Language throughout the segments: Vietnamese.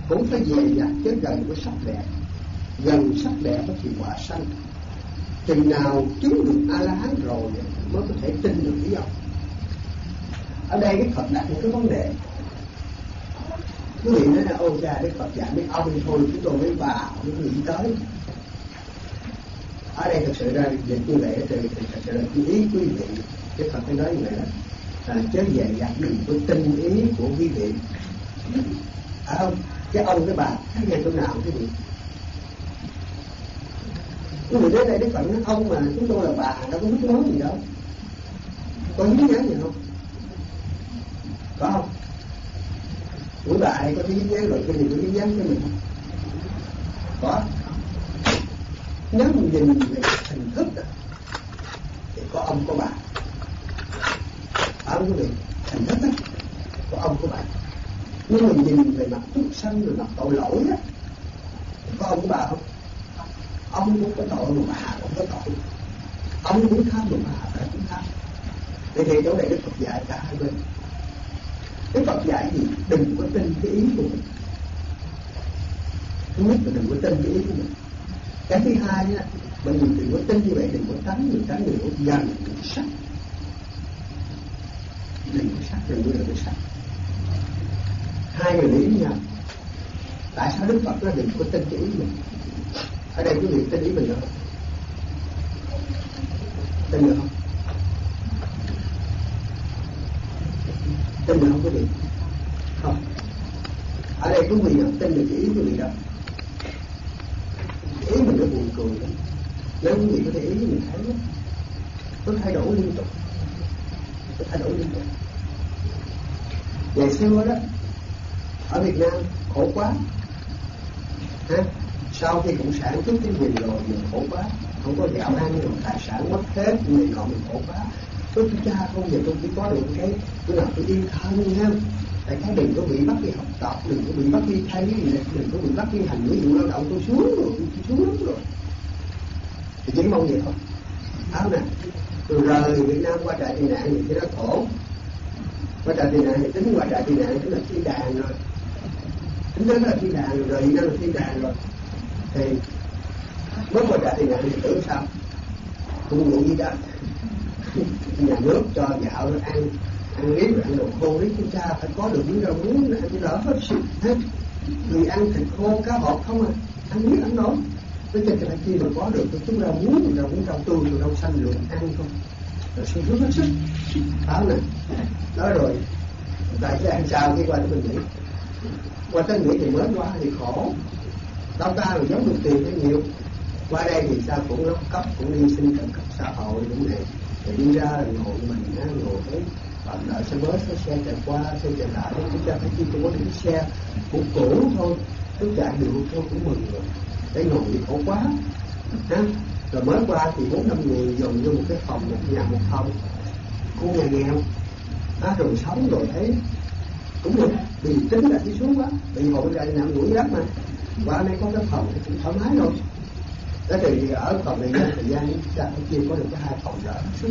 cũng phải dè dặt tới gần với sắc đẹp. Gần sắc đẹp thì quả sanh. Chừng nào chứng được A-la-hán rồi mới có thể tin được ý ông. Ở đây Đức Phật đặt một cái vấn đề. Quý vị nói là ôi cha, Đức Phật dạy mấy ông thôi, chúng tôi mới vào mới nghĩ tới. Ở đây thật sự ra dịch như vậy thì thật sự là ý quý vị. Đức Phật phải nói như vậy là chớ dè dặt, đừng có tin ý của quý vị. Không? Cái ông cái bà thấy nghe chỗ nào quý vị? Quý vị đến đây Đức Phật nói ông mà chúng tôi là bà, đâu có biết nói gì đâu. Có dính dáng gì không? Có không? Quý bà này có thấy dính dáng rồi, cái gì có dính dáng với mình không? Có. Nếu mình nhìn về hình thức thì có ông có bà. Quý vị, hình thức đó, có ông có bà. Nhưng mình nhìn về mặt chúng sanh, về mặt tội lỗi á, có ông có bà không? Ông cũng có tội mà bà cũng có tội. Ông cũng tham mà bà cũng tham. Vậy thì chỗ này Đức Phật dạy cả hai bên. Đức Phật dạy gì? Đừng có tin cái ý của mình. Thứ nhất là đừng có tin cái ý của mình. Cái thứ hai á, mình đừng có tin như vậy, đừng có tránh đừng có gần sắc. Đừng có sắc, đừng có sắc. Hai người lý với nhau. Tại sao Đức Phật nói đừng có tin cái ý mình? Ở đây quý vị tin ý mình được không? Tin được không? Tin được không quý vị? Không. Ở đây quý vị nào tin được cái ý quý vị đâu. Ý mình nó buồn cười lắm. Nếu quý vị có thể ý mình thấy đó, nó thay đổi liên tục. Nó thay đổi liên tục. Ngày xưa đó, ở Việt Nam khổ quá. Sau khi cộng sản cướp cái quyền rồi mình khổ quá, không có gạo ăn rồi, tài sản mất hết, người nọ mình khổ quá. Tôi cha không giờ tôi chỉ có được cái nào tôi yên thân nha. Tại cái đừng có bị bắt đi học tập, đừng có bị bắt đi thay, đừng có bị bắt đi hành nghĩa vụ lao động, tôi xuống rồi, tôi xuống lắm rồi. Thì chỉ mong vậy thôi. Áo nè, tôi rời Việt Nam qua trại tị nạn thì nó khổ. Qua trại tị nạn thì tính qua trại tị nạn tức là phi đàn rồi. Tính đến là phi đàn rồi, rời Việt Nam là phi đàn rồi. Thì mới qua trại tị nạn thì tưởng sao? Cũng ngủ gì đó. Nhà nước cho gạo nó ăn riết rồi ăn đồ khô riết, chúng ta phải có được những rau muống để ăn đỡ hết sức hết. Người ăn thịt khô cá hột không à, ăn riết ăn nổi. Với cho nên khi mà có được chút rau muống rau tươi rồi rau xanh luôn ăn không, rồi suy hướng hết sức. Đó nè, nói rồi tại sao ăn sao khi qua tới mình nghĩ, qua tới nghĩ thì mới qua thì khổ. Đâu ta là giống được tiền cái nhiều. Qua đây thì sao cũng lóc cấp, cũng đi xin trợ cấp xã hội cũng này. Thì đi ra là ngồi mình ngồi thấy bạn đợi xe bus, xe chạy qua, xe chạy lại, chúng ta phải chi tôi có những xe cũng cũ thôi, cứ chạy được thôi cũng mừng rồi. Cái ngồi thì khổ quá. Rồi mới qua thì 4-5 người dồn vô một cái phòng, một nhà một phòng, khu nhà nghèo. Rồi sống rồi thấy cũng được, vì tính là đi xuống quá, bị hội ra nằm ngủ đất mà. Qua đây có cái phòng thì cũng thoải mái rồi. Đó thì ở phòng này thời gian ta phải chia có được cái 2 phòng đỡ sức.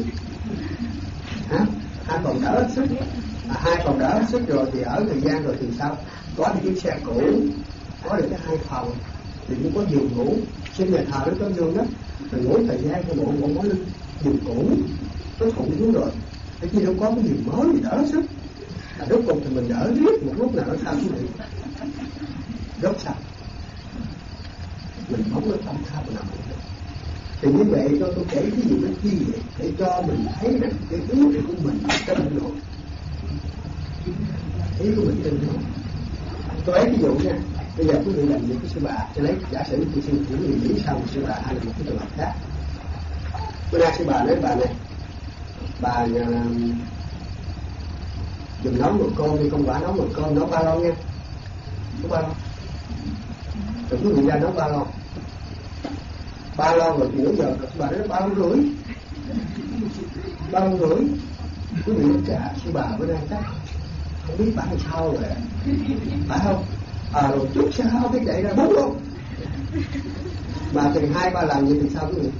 2 phòng đỡ sức. 2 phòng đỡ sức rồi thì ở thời gian rồi thì sao? Có được chiếc xe cũ, có được cái 2 phòng thì cũng có giường ngủ. Trên nhà thờ nó có giường đó, rồi ngủ thời gian cái bộ mối giường cũ nó thủng xuống rồi. Thế chứ đâu có cái giường mới gì đỡ sức. Rốt cuộc thì mình đỡ riết một lúc nào nó sao quý vị? Rốt sao? Mình bóng nó tâm tha của nằm được. Thì như vậy cho tôi kể cái gì nó chi vậy, để cho mình thấy rằng cái ý của mình tin rồi. Ý của mình tin rồi. Tôi lấy ví dụ nha. Bây giờ quý vị làm những cái sư bà, cho lấy giả sử cái sư của người Mỹ sau một sư bà hay là một cái trường hợp khác. Bữa nay sư bà nói bà này, bà dùng nấu nồi cơm đi, không quả nấu nồi cơm, nấu 3 lon nha. Nấu 3 lon. Rồi quý vị ra nấu 3 lon. 3 lon rồi thì nửa giờ rồi bà nói 3 lon rưỡi. 3 lon rưỡi. Quý vị nói chà, sư bà bữa nay chắc không biết bà làm sao rồi. Phải không? Rồi chút sao cái chạy ra 4 lon. Mà thì 2-3 lần vậy thì sao quý vị?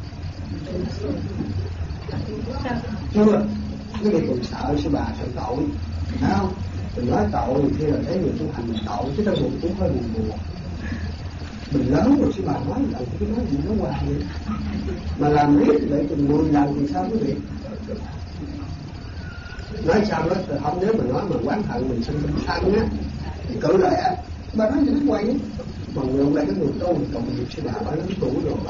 Chưa. Quý vị còn sợ sư bà sợ tội. Phải không? Mình nói tội thì khi là thấy người tu hành mình tội, chứ trong bụng cũng hơi buồn buồn. Mình lớn rồi chứ bà nói lần cái nói gì nó hoài vậy. Mà làm riết lại từng 10 lần thì sao quý vị? Nói sao đó không, nếu mà nói mà oán hận mình sinh sân á thì cự lại á, bà nói gì nó hoài vậy. Mà ngược lại cái người tu thì cộng nghiệp sư bà lớn tuổi rồi bà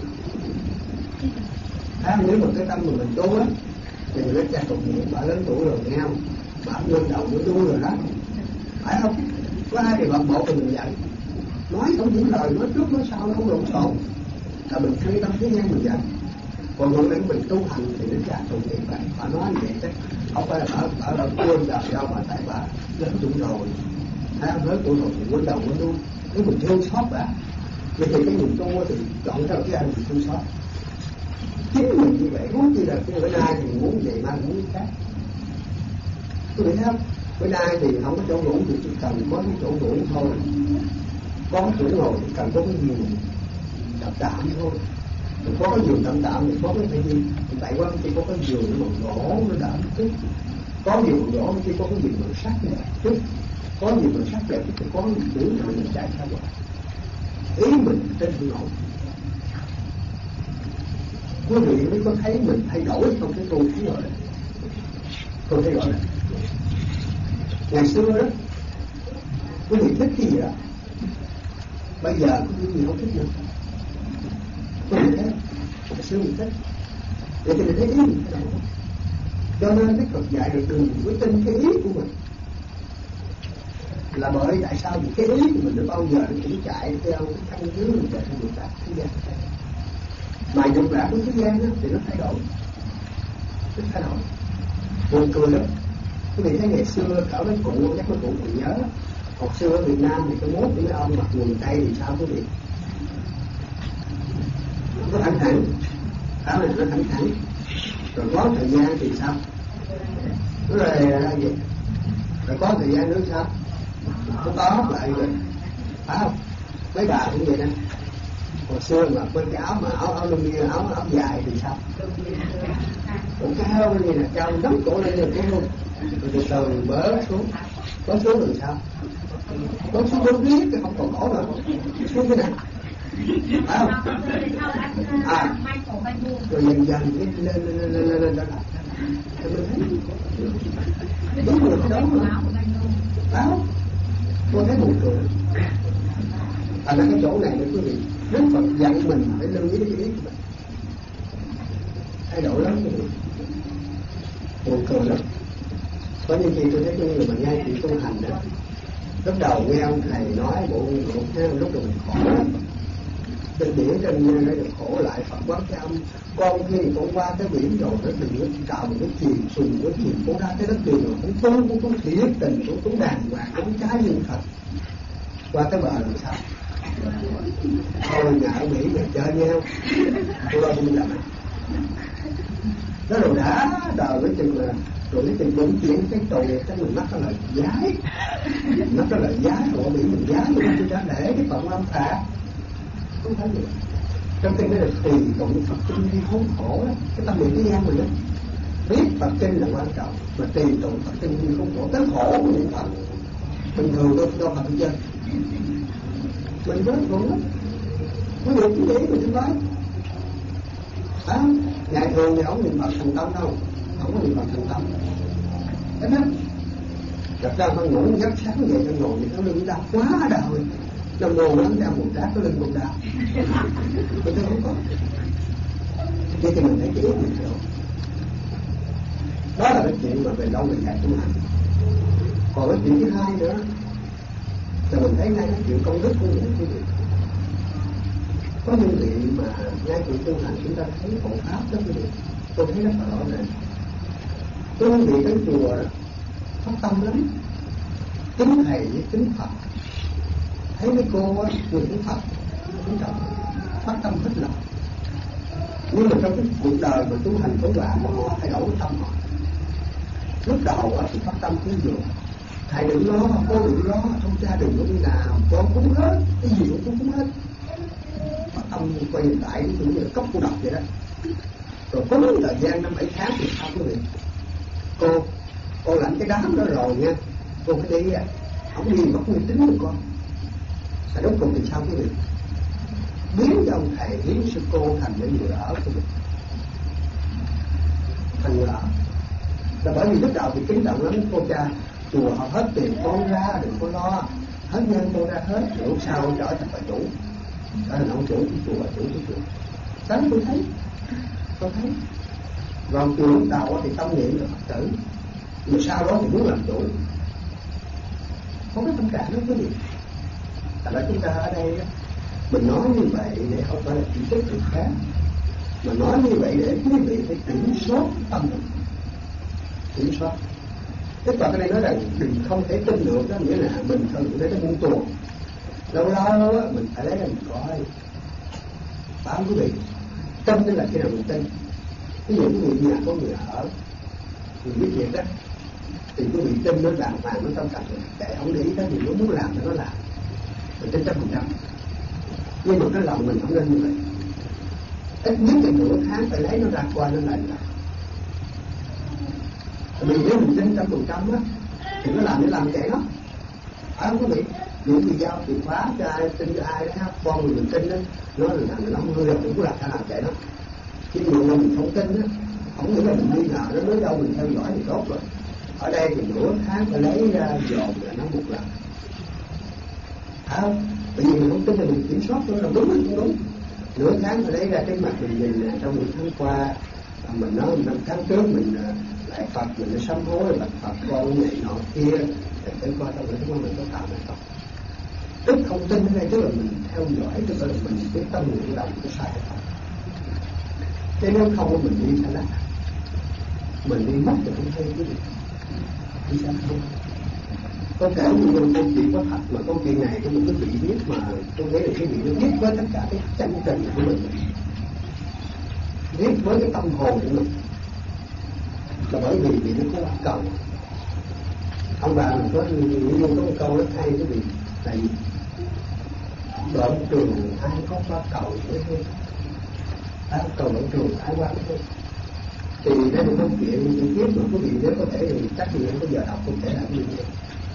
nếu mà cái tâm mà mình tu á thì người cha cộng nghiệp bà lớn tuổi rồi nghe không? Bà lên đầu nó đuôi rồi đó, phải không? Có ai thì bận bộ thì mình dạy, nói không những lời, nói trước nói sau nó không lộn xộn, là mình khai tâm thế gian mình dạy. Còn ngược lại mình tu hành thì nó cha cộng nghiệp bà nói như vậy chắc không phải là ở đâu quên đời đâu, mà tại bà lớn tuổi rồi, thấy không? Lớn tuổi rồi thì quên đầu quên đuôi. Nếu mình thương xót bà, vậy thì cái người tu thì chọn ra cái anh mình thương xót. Chính mình như vậy, muốn chi là cái bữa nay thì muốn vậy mà muốn khác. Tôi nghĩ không? Bữa nay thì không có chỗ ngủ thì chỉ cần có cái chỗ ngủ thôi, có chỗ ngồi thì cần có cái giường đậm đạm thôi. Mình có cái giường đậm đạm thì có cái gì? Tại quá chỉ có cái giường bằng gỗ nó đỡ chút, có giường gỗ chỉ có cái giường bằng sắt đẹp chút, có giường bằng sắt đẹp thì có cái giường mình chạy ra ngoài. Ý mình trên không nổi. Quý vị mới có thấy mình thay đổi trong cái tu thấy rồi. Tôi thấy gọi là ngày xưa đó quý vị thích cái gì đó, bây giờ có cái gì không thích nữa. Quý vị thấy ngày xưa mình thích, để cho mình thấy ý mình thay đổi. Cho nên Đức Phật dạy được đừng có tin cái ý của mình, là bởi tại sao vì cái ý của mình nó bao giờ nó cũng chạy theo cái căn cứ mình chạy theo dục lạc thế gian. Mà dục lạc của thế gian đó, thì nó thay đổi, nó thay đổi. Buồn cười lắm. Quý vị thấy ngày xưa ở mấy cụ, chắc mấy cụ còn nhớ, hồi xưa ở Việt Nam thì cái mốt của mấy ông mặc quần tây thì sao quý vị? Nó thẳng thẳng, áo này nó thẳng thẳng. Rồi có thời gian thì sao? Nó là gì? Rồi có thời gian nữa sao? Nó có lại rồi, phải không? Mấy bà cũng vậy nè. Hồi xưa mà quên cái áo mà áo lông như áo dài thì sao? Cổ cao như là cao nắm cổ lên được đúng không? Rồi từ từ bớ xuống rồi sao? Bớ xuống bớ riết cái không còn cổ rồi, xuống cái này, phải không? Rồi dần dần lên đó lại. Thì mình thấy đúng rồi cái đó mà, phải không? Tôi thấy buồn cười. Thành ra cái chỗ này quý vị, Đức Phật dặn mình phải lưu ý cái ý của mình, thay đổi lắm quý vị. Buồn cười lắm. Có những khi tôi thấy những người mà nghe chuyện tu hành đó, lúc đầu nghe ông thầy nói bộ lúc đầu mình khổ lắm. Trên biển trên đây được khổ lại Phật quán cho con khi con qua cái biển rồi nó đừng có tạo một cái chìm sùng cái chìm con ra cái đất đường rồi cũng tu thiệt tình cũng đàng hoàng cũng trái lương thật. Qua tới bờ làm sao? Thôi nhà ở Mỹ về chơi nhau, tôi đâu cũng làm. Đó rồi đã đời với chừng là rồi cái chừng đúng chuyện cái tù chắc mình mắc cái lời giái, mắc cái lời giái rồi bị mình giái rồi tôi đã để cái phận âm thả, không phải gì. Trong kinh đó là tùy tụng Phật kinh đi khốn khổ đó, cái tâm niệm thế gian mình đó, biết Phật kinh là quan trọng, mà tùy tụng Phật kinh đi khốn khổ, tới khổ của niệm Phật. Bình thường tôi cho Phật đi chơi, mình rất khổ lắm, có được cái gì mình nói. Ngày thường thì không niệm Phật thành tâm đâu, không có niệm Phật thành tâm. Thế đó, thật ra mà ngủ giấc sáng về cho ngồi thì nó lưng đau quá đời, nó ngồi lắm đau một đá có lưng một đau, mình không có. Vậy thì mình thấy cái ý mình hiểu. Đó là cái chuyện mà về lâu về dài tu hành. Còn cái chuyện thứ hai nữa, là mình thấy ngay cái chuyện công đức của những cái việc. Có những vị mà ngay chuyện tu hành chúng ta thấy hộ pháp đó quý vị, tôi thấy rất là rõ ràng. Có những vị đến chùa đó phát tâm lắm, kính thầy với kính Phật, thấy mấy cô á người kính Phật kính trọng, phát tâm hết lòng. Nhưng mà trong cái cuộc đời mà tu hành của bạn mà họ thay đổi cái tâm họ. Lúc đầu á thì phát tâm cứ dùm, thầy đừng lo, cô đừng lo, thông cha đừng có đi làm, con cúng hết, cái gì cũng cúng hết. Phát tâm quay lại cũng như là cốc cô độc vậy đó. Rồi có một thời gian 5-7 tháng thì sao quý vị? Cô lãnh cái đám đó rồi nha, Cô phải đi không đi mất uy tín của con. Và rốt cuộc thì sao quý vị? Biến cho ông thầy biến sư cô thành những người ở của mình, thành người ở. Là bởi vì lúc đầu thì kính trọng lắm cô cha, chùa họ hết tiền con ra đừng có lo, hết nhân con ra hết, rồi lúc sau trở thành bà chủ, trở thành ông chủ của chùa, chủ của chùa. Sáng tôi thấy, còn từ lúc đầu thì tâm niệm là Phật tử, rồi sau đó thì muốn làm chủ, không có tâm trạng đó quý vị. Tại đó chúng ta ở đây mình nói như vậy để không phải là chỉ trích người khác, mà nói như vậy để quý vị phải kiểm soát tâm mình, kiểm soát. Tức là cái này nói rằng đừng không thể tin được, đó nghĩa là mình cần để nó buông tuồng. Lâu lâu mình phải lấy ra mình coi. Bảo quý vị, tin là khi nào mình tin. Ví dụ quý vị nhà có người ở, người biết việc đó, thì quý vị tin nó làm nó tâm trạng để không để ý tới gì, nó muốn làm thì nó làm, mình tin 100%. Nhưng mà cái lòng mình không nên như vậy. Ít nhất là nửa tháng phải lấy nó ra qua nó lại làm. Vì nếu mình tin 100% á thì nó làm để làm vậy đó. Phải không quý vị? Những người giao chìa khóa cho ai, tin cho ai đó, con mình tin đó, nó là làm 50 rồi cũng làm sao làm vậy đó. Chứ nhiều lần mình không tin á, không nghĩa là mình đi nào nó nói đâu mình theo dõi thì tốt rồi. Ở đây thì nửa tháng phải lấy ra dồn là nó một lần. Phải không? Bởi vì mình không tin là mình kiểm soát nó là đúng hay không đúng. Nửa tháng phải lấy ra cái mặt mình nhìn trong những tháng qua, mình nói 5 tháng trước mình lại Phật, mình đã sám hối là Phật con này nọ kia, thì tới qua trong những tháng mình có tạo hay không. Tức không tin ở đây tức là mình theo dõi, tức là mình biết tâm nguyện động có sai hay không. Chứ nếu không mình đi sai lắm, mình đi mất thì không thấy cái gì. Đi sao không? Có thể một câu chuyện có thật, mà câu chuyện này có một cái vị biết mà tôi nghĩ là cái vị nó biết với tất cả cái chân tình của mình, biết với cái tâm hồn của mình, là bởi vì vị nó có cầu. Ông bà mình có một câu rất hay cái vị là gì? Đoạn trường ai có qua cầu với tôi, cầu đoạn trường ai qua với tôi. Thì đây là câu chuyện chi tiết mà quý vị nếu có thể thì chắc gì không có giờ đọc không thể làm như vậy.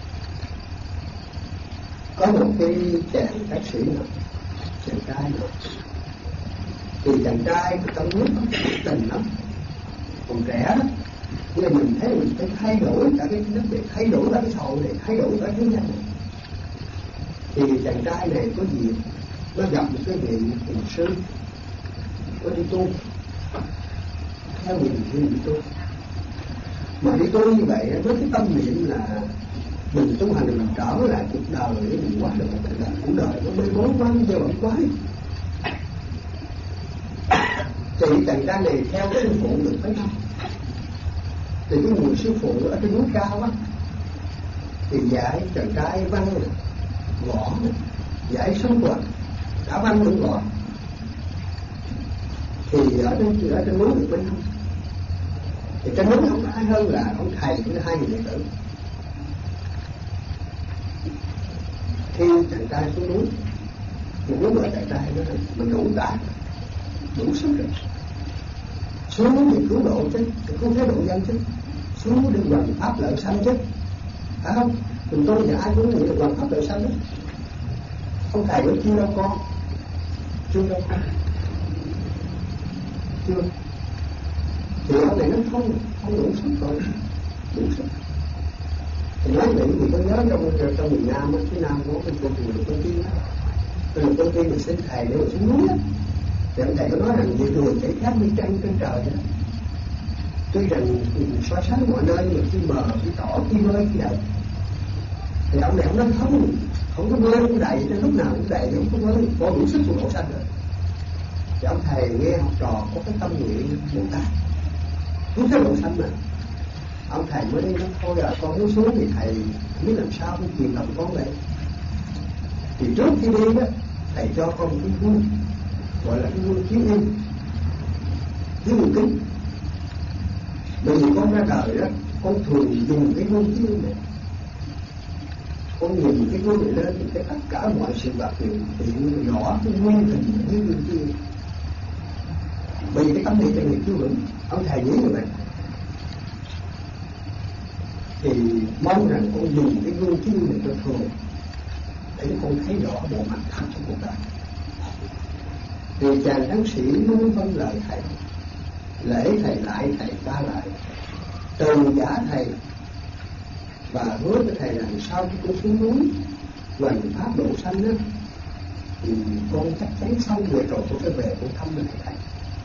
Có một cái chàng bác sĩ nào, chàng trai nào, thì chàng trai trong nước nó tình lắm, còn trẻ đó, nên mình thấy mình phải thay đổi cả cái đất này, thay đổi cả cái xã hội này, thay đổi cả thế gian này. Thì chàng trai này có gì nó gặp một cái vị thiền sư, có đi tu, theo mình đi tu, mà đi tu như vậy với cái tâm niệm là mình tu hành mình trở lại cuộc đời để mình quá được một cuộc đời nó mê mối quá, nó bẩn quá. Thì chàng trai này theo cái sư phụ được mấy năm, thì cái người sư phụ ở trên núi cao á, thì dạy chàng trai văn võ, dạy sống vật, cả văn lẫn võ. Thì ở trên núi được mấy năm, thì trên núi không có ai hơn là ông thầy với 2 người đệ tử. Khi chàng trai xuống núi, một lúc rồi chàng trai nói mình đủ tải, đủ sức rồi, xuống núi thì cứu độ chứ, cứu thế độ dân chứ, xuống núi đừng bằng pháp lợi sanh chứ, phải không? Mình tôi thì ai cũng nghĩ là bằng pháp lợi sanh đó. Ông thầy nói chưa đâu con, chưa đâu con, chưa. Thì ông này nó không đủ sức rồi, đủ sức. Thì nói vậy thì có nhớ trong miền Nam, phía Nam có cái câu chuyện của con tiên á, cái con tiên được xin thầy để mà xuống núi á, thì ông thầy có nói rằng về đường chảy khác đi trăng trên trời đó. Tuy rằng so sánh mọi nơi nhưng mà khi bờ, khi tỏ, khi bơi, khi đầy, thì ông này ông nói không có bơi, không đầy, cho lúc nào cũng đầy, không có bơi, có đủ sức của độ xanh rồi. Thì ông thầy nghe học trò có cái tâm nguyện Bồ Tát, muốn cái độ xanh mà. Ông thầy mới đi nói thôi con muốn xuống thì thầy biết làm sao không truyền lòng con vậy. Thì trước khi đi đó, thầy cho con một cái gương, gọi là cái gương chiếu in, cái gương kính. Bởi vì con ra đời đó, con thường dùng cái gương chiếu in này. Con nhìn cái gương này lên thì thấy tất cả mọi sự vật hiện rõ cái nguyên hình cái gương chiếu in. Bởi vì cái tâm niệm này chưa vững, ông thầy nghĩ như vậy. thì mong rằng con dùng cái gương chiếu này cho thường để con thấy rõ bộ mặt thật của cuộc đời. Thì chàng tráng sĩ luôn vâng lời thầy, lễ thầy lại, thầy ta lại, từ giả thầy, và hứa với thầy rằng sau khi con xuống núi hoằng pháp độ sanh á, thì con chắc chắn xong việc rồi con sẽ về con thăm lại thầy.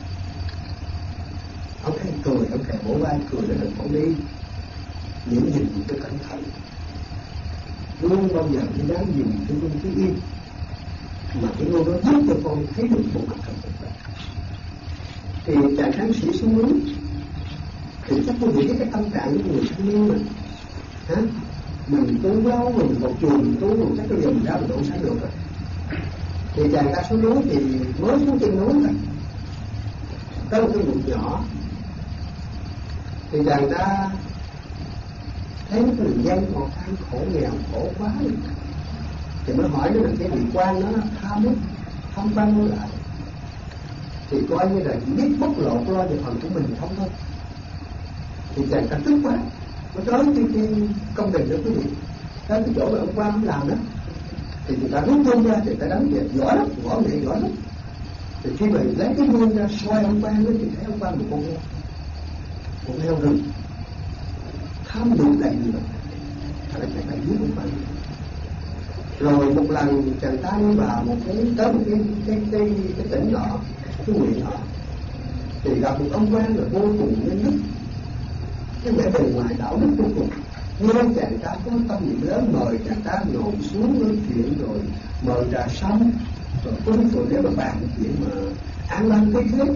Ông thầy cười, ông thầy vỗ vai cười để đừng con đi, những gì cho cẩn thận, luôn bao giờ cũng dám dùng cái gương cái yên, mà cái gương đó giúp cho con thấy được bộ mặt thật của mình. Thì chàng tráng sĩ xuống núi thì chắc tôi nghĩ cái tâm trạng của người thanh niên mình, hả? Mình tu lâu, mình một chùa mình tu, mình chắc bây giờ mình ra mình độ sanh được rồi. Thì chàng ta xuống núi thì mới xuống trên núi thôi, có một cái bụi nhỏ, thì chàng ta thấy cái người dân còn than khổ nghèo khổ quá, thì mới hỏi nó là cái vị quan nó tham ấy, tham quan nó lại, thì coi như là chỉ biết bóc lột lo về phần của mình không thôi. Thì chàng ta tức quá, nó tới cái công trình đó quý vị, tới cái chỗ mà ông quan ông làm đó, thì người ta rút gươm ra, thì người ta đánh về giỏi lắm, võ nghệ giỏi lắm. Thì khi mà lấy cái gươm ra soi ông quan đó, thì thấy ông quan một con heo rừng tham dục đầy người, thật là chàng ta giết ông quan. Rồi một lần chàng ta đi vào tới một cái tỉnh nọ, cái huyện nọ, thì gặp một ông quan là vô cùng nhân đức, cái vẻ bề ngoài đạo đức vô cùng. Nhưng chàng ta có tâm niệm lớn, mời chàng ta ngồi xuống nói chuyện, rồi mời trà xong, rồi cúng rồi nếu mà bàn chuyện mà an lành cái thế.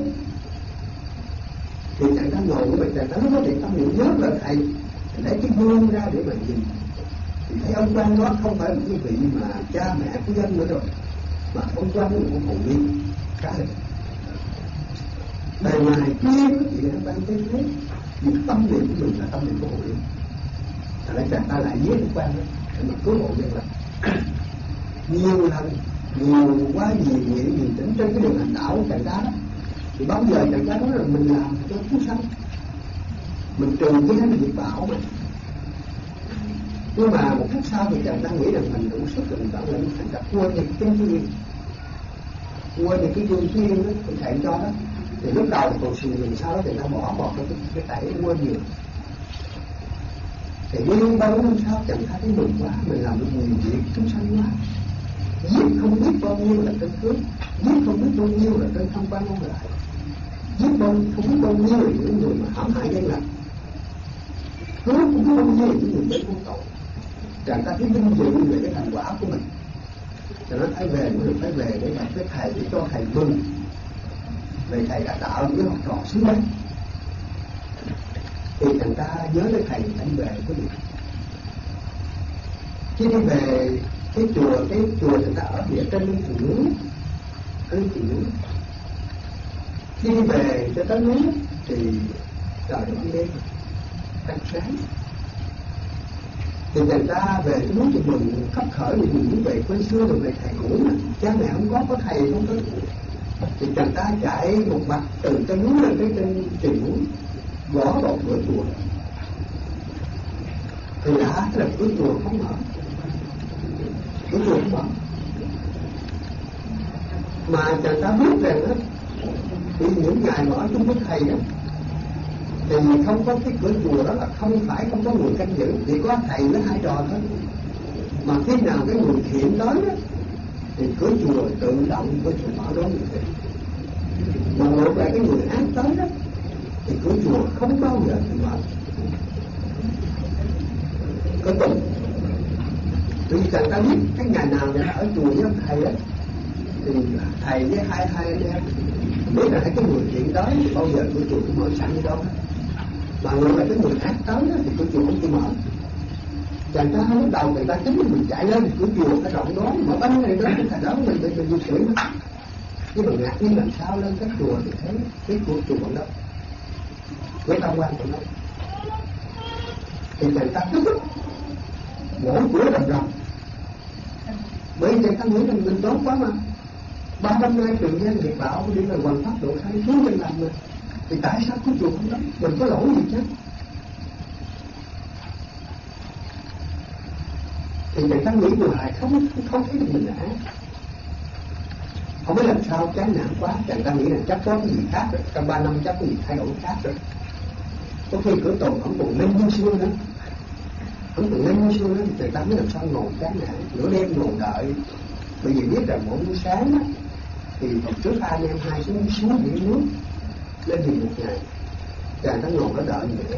Thì chàng ta ngồi với mình, chàng ta nói để tâm niệm nhớ là thầy, lấy cái gương ra để mà nhìn, thì thấy ông quan đó không phải một cái vị mà cha mẹ của dân nữa rồi, mà ông quan là một hồn niệm cái bề ngoài kia có chuyện an lành cái thế, nhưng tâm niệm của mình là tâm niệm của hồn niệm. Thật ra chàng ta lại giết ông quan đó để mà cứu hộ dân lành. Nhiều lần, nhiều quá nhiều nguyện nhiều tính trên cái đường hành đạo của chàng ta đó, thì bao giờ chàng ta nói là mình làm cho chúng sanh, mình trừ cái nghiệp bảo mà. Nhưng mà một phút sau thì chàng ta nghĩ rằng mình đủ sức rồi, mình bảo là thành ra quên đi cái duyên, quên đi cái duyên duyên đó, cái thầy cho đó. Thì lúc đầu thì còn xùi mình, sau đó thì nó bỏ cái tẩy quên nhiều. Thì đi bao năm sau chẳng thấy mừng quá, mình làm được nhiều việc chúng sanh quá, giết không biết bao nhiêu là tên cướp, giết không biết bao nhiêu là tên tham quan không lại, giết không biết bao nhiêu là những người mà hãm hại dân lành, cứu không biết bao nhiêu là những người bị vô tội. Chàng ta thấy vinh dự về cái thành quả của mình, cho nó phải về, mới được phải về để gặp cái thầy, để cho thầy mừng về thầy đã tạo những học trò xứng đáng. Thì thằng ta nhớ tới thầy anh về có gì. Khi đi về cái chùa thằng ta ở địa trên lưng chùa núi, ở lưng chùa núi. Khi đi về cho tới núi thì trời nó đêm trăng sáng. Thì thằng ta về cái núi thì mừng khắp khởi, thì mình muốn về quê xưa, rồi về thầy cũ mà cha mẹ không có thầy không có. Thì thằng ta chạy một mặt từ cái núi lên tới trên triền núi, gõ vào cửa chùa. Thì đã là cửa chùa không mở, cửa chùa không mở. Mà chàng ta biết rằng đó, thì những ngày mà ở chung với thầy đó, thì không có cái cửa chùa đó là không phải không có người canh giữ, chỉ có thầy với hai trò thôi. Mà khi nào cái người thiện tới đó, thì cửa chùa tự động cửa chùa mở đón người thiện. Mà ngược lại cái người ác tới đó, thì cửa chùa không bao giờ thì mở. Có tuần, vì chàng ta biết cái ngày nào người ta ở chùa với ông thầy á, thì thầy với hai anh em biết là cái người thiện tới thì bao giờ cửa chùa cũng mở sẵn như đâu. Mà ngược lại cái người ác tới đó, thì cửa chùa không chịu mở. Chàng ta lúc đầu người ta tính mình chạy lên cửa chùa cái rộng đó, mở bánh này đó, cái thầy đó mình di chuyển đó. Nhưng mà ngạc nhiên làm sao lên cái chùa thì thấy cái cửa chùa đó với tam quan của nó, thì chàng ta tức mỗi cửa rầm rầm. Bởi vì chàng ta nghĩ rằng mình tốt quá mà, 3 năm nay trường gian nghiệp bảo đi về hoàn pháp độ sanh cứu dân lành mà, thì tại sao cửa chùa không đóng, mình có lỗi gì chứ? thì người ta nghĩ hoài không thấy được mình là ác. Không biết làm sao, chán nản quá, chàng ta nghĩ là chắc có cái gì khác rồi, trong 3 năm chắc có gì thay đổi khác rồi. Có khi cửa Tùng không còn lên như xưa nữa, không còn lên như xưa nữa, thì người ta mới làm sao ngồi chán nản, nửa đêm ngồi đợi. Bởi vì biết rằng mỗi buổi sáng á, thì hôm trước anh em hai xuống biển nước lên thì một ngày, chàng ta ngồi đó đợi nữa.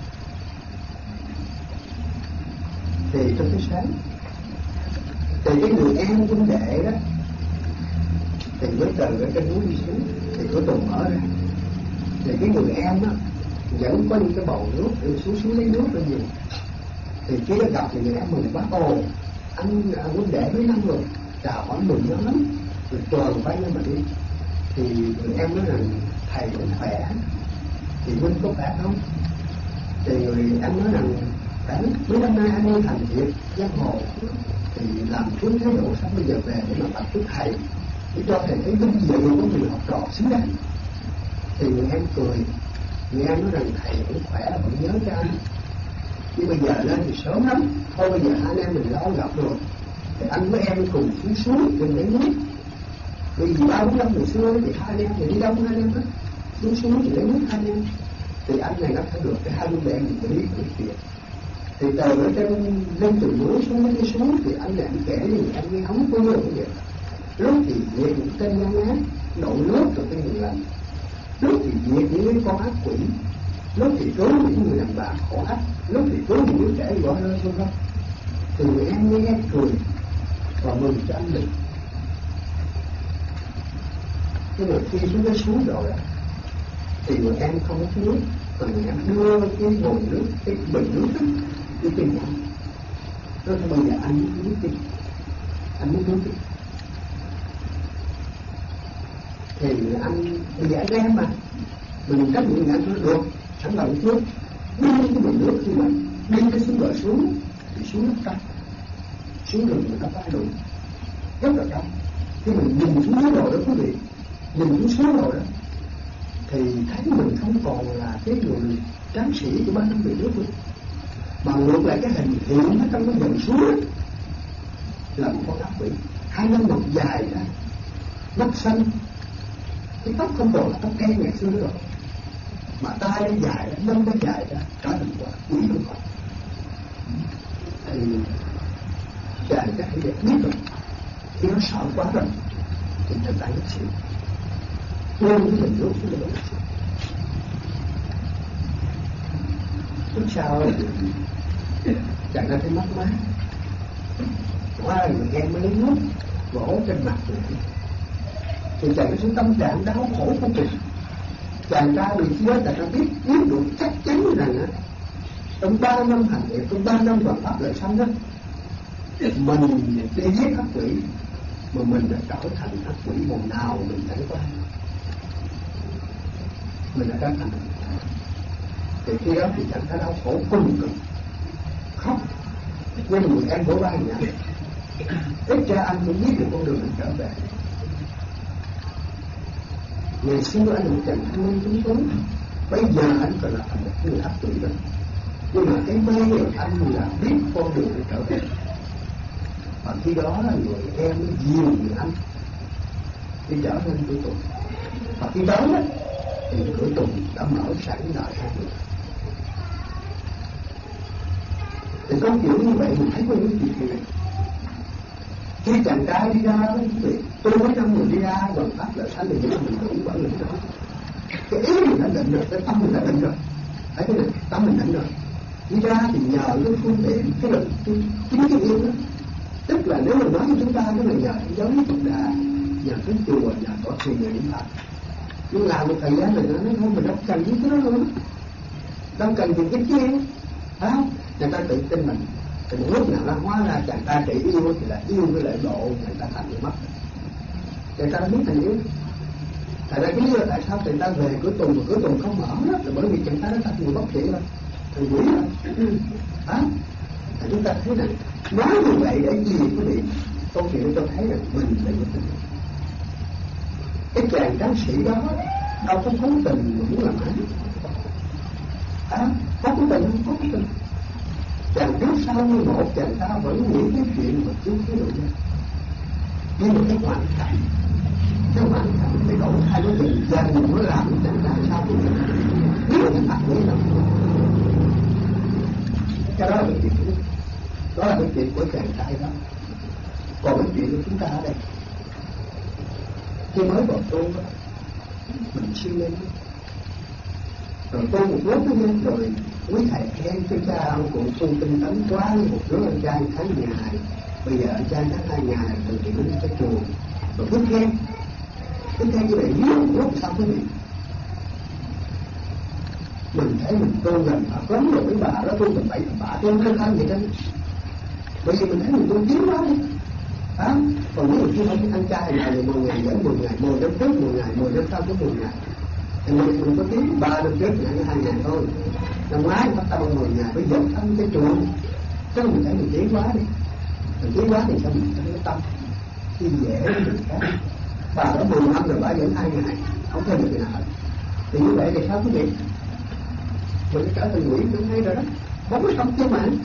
Thì trong cái sáng, thì cái người em huynh đệ đó thì mới từ ở trên núi đi xuống, thì cửa Tùng mở ra, thì cái người em á vẫn có những cái bầu nước để xuống lấy nước lên dùng. Thì khi nó gặp thì người em mừng quá, ồ anh huynh đệ mấy năm rồi, chào hỏi mừng nó lắm, rồi tròn bay lên mà đi. Thì người em nói rằng thầy vẫn khỏe, thì huynh có khỏe không? Thì người em nói rằng đã mấy năm nay anh đi thành việc giang hồ, thì làm xuống thái độ xong bây giờ về để mà tập với thầy, để cho thầy thấy vinh dự của người học trò xứng đáng. Thì người em cười, người em nói rằng thầy vẫn khỏe, vẫn nhớ cho anh, nhưng bây giờ lên thì sớm lắm, thôi bây giờ hai anh em mình lâu gặp rồi, thì anh với em cùng xuống đừng lấy nước. Vì 3-4 năm ngày xưa thì hai anh em thì đi đông hai anh em đó, xuống thì lấy nước hai anh em. Thì anh này nó phải được cái hai huynh đệ mình phải biết cái chuyện. Thì từ ở trên lên từ núi xuống đi xuống thì anh này kể thì anh nghe không có nhiều vậy. Lúc thì diệt những tên nhân ác đổ nước từ cái người lành, lúc thì diệt những con ác quỷ, lúc thì cứu những người đàn bà khổ ách, lúc thì cứu những đứa trẻ bỏ rơi vân vân. Thì người em nghe cười và mừng cho anh mình. Nhưng mà khi chúng nó xuống rồi thì người em không có nước, mà người em đưa cái bồn nước, cái bình nước đó, đi tìm anh. Nói thôi bây giờ anh muốn nước đi, anh muốn nước đi. Thì anh bây giờ anh đem mà mình trách nhiệm anh nói được, sẵn lòng trước đi cái bình nước như vậy, đi cái xuống bờ xuống thì xuống rất cao, xuống rừng người ta phá đường rất là cao. Khi mình nhìn xuống dưới rồi đó quý vị, nhìn xuống rồi đó thì thấy mình không còn là cái người tráng sĩ của 3 năm về trước nữa, mà ngược lại cái hình hiện nó trong cái dòng suối là một con ác quỷ, 2 năm một dài ra, mắt xanh, cái tóc không còn là tóc cây ngày xưa rồi, mà tai nó dài ra, lông nó dài ra, trở thành quả quỷ không còn. Thì chàng chắc phải biết rồi, khi nó sợ quá rồi thì thật tại nó chịu quên cái mình lúc cái mình lúc sau chàng ta thấy mất mát quá rồi người em mới lấy nước vỗ trên mặt rồi. Thì chàng có sự tâm trạng đau khổ của mình. Chàng ta vì khi đó chàng ta biết được chắc chắn rằng trong 3 năm hành nghiệp, trong 3 năm hoàn pháp lợi sanh đó, mình đi giết ác quỷ mà mình đã trở thành ác quỷ mồm nào mình trải qua, mình đã trở thành. Thì khi đó thì chẳng ta đau khổ cùng cực khóc, nhưng người em vỗ vai nhảy, ít ra anh cũng biết được con đường mình trở về. Ngày xưa anh một chàng thanh niên tuấn tú, bây giờ anh còn là thành một người ác quỷ đó, nhưng mà cái may của anh là biết con đường để trở về. Và khi đó là người em dìu người anh đi trở nên cửa Tùng. Và khi đó thì cửa Tùng đã mở sẵn đợi hai người. Thì câu chuyện như vậy mình thấy có những chuyện này. Khi chàng trai đi ra đó, tôi mấy năm người đi ra bằng pháp lợi sanh thì mình cũng vẫn định đó. Cái ý mình đã định rồi, cái tâm mình đã định rồi. Thấy cái này, tâm mình định rồi. Đi ra thì nhờ cái phương tiện, cái là chính cái yêu đó. Tức là nếu mình nói với chúng ta cái này nhờ giống như Phật Đà, nhờ cái chùa, nhờ có sự người điểm Phật. Nhưng làm một thời gian này nó nói thôi mình đâu cần những cái đó luôn, đâu cần những cái kia, phải không? Người ta tự tin mình. Thì một lúc nào nó hóa ra chàng ta chỉ yêu thì là yêu cái lễ độ, người ta thành người mất. Người ta biết thành yêu. Tại ra cái lý do tại sao người ta về cửa Tùng mà cửa Tùng không mở đó là bởi vì chàng ta đã thành người bất thiện rồi, thành quỷ rồi. Đó. Thì chúng ta thấy rằng nói như vậy để gì quý vị? Câu chuyện cho thấy rằng mình là một tình. Cái chàng tráng sĩ đó đâu có cố tình mà muốn làm ác. Có cố tình không? Có cố tình. chàng trước sau như một, chàng ta vẫn nghĩ cái chuyện mà cứu cái độ nhân. Nhưng mà cái hoàn cảnh để đổi thay với tình gia đình nó làm chàng ta sao cũng được. Nếu cái mặt nghĩ là cái đó là cái chuyện đó là cái chuyện của chàng trai đó. Còn cái chuyện của chúng ta ở đây, khi mới vào tu đó, mình siêng lên rồi tu một lúc rồi quý thầy khen cho cha ông cụ tu tinh tấn quá, một đứa anh trai tháng ngày, bây giờ anh trai tháng 2 ngày từ chuyện đến cái chùa rồi cứ khen như vậy biết lúc sao quý vị. Mình thấy mình tu gần Phật lắm rồi, mấy bà đó tu mình bậy bà tu thân thân vậy đó, bởi vì mình thấy mình tu tiến quá đi. Còn ví dụ như mấy anh trai này 10 ngày dẫn 10 ngày, 10 năm trước 10 ngày, 10 năm sau có 10 ngày, thì mình có tiến 3 năm trước ngày 2 ngày thôi, năm ngoái bắt đầu 10 ngày, bây giờ thăm cái chùa, chứ mình thấy mình tiến quá đi, mình tiến quá thì sao mình thấy cái tâm khi dễ mình khác. Bà đã 10 năm rồi bà dẫn 2 ngày, không thêm được gì nào, thì như vậy thì sao quý vị? Mình trở thành quỷ cũng hay rồi đó, bóng trong thiên mạng,